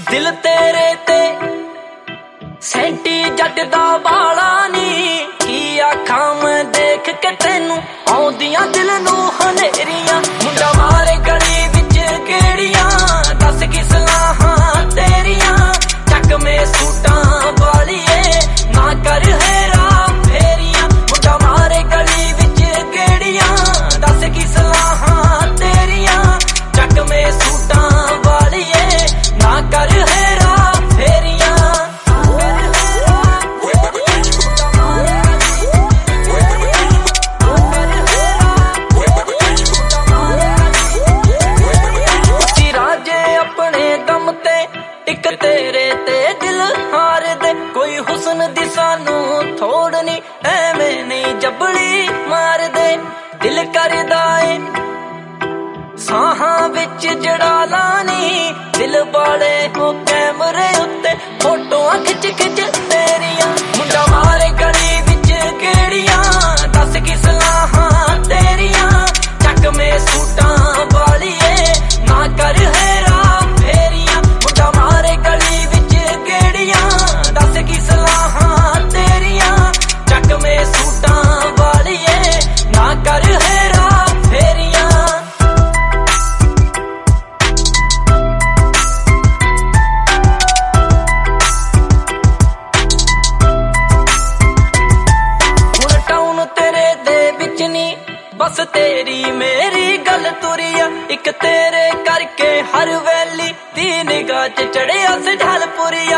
दिल तेरे ते सेंटी जट दा वाला नी की आखां मैं देख के तेनू आउंदियां दिल नू हनेरियां मुंडा मारे गली विच केड़ियां दस की सलाहां तेरियां चक में सूटां वालिए ना कर हेरा फेरियां मुंडा मारे गली विच केड़ियां दस की सलाहां तेरियां चक में सूटां वालिए ना कर हेरा फेरियां इक तेरे ते दिल हार दे कोई हुस्न दी सानू थोड़ नी एवें नहीं जबड़ी मार दे दिल करदा ए साहां विच जड़ा लानी दिल वाले हो कैमरे उत्ते फोटोआं खिच खिच तेरियां मुंडा मारे गली विच केड़ियां दस की सलाहां तेरियां चक में सूटां वालिए ना कर हेरा फेरियां मुंडा मारे गली विच केड़ियां दस की सलाहां तेरियां चक में सूटां वालिए ना कर हेरा फेरियां बस तेरी मेरी गल तुरिया इक तेरे करके हर वैली दी निगाह च चढ़िया से ढलपुरिया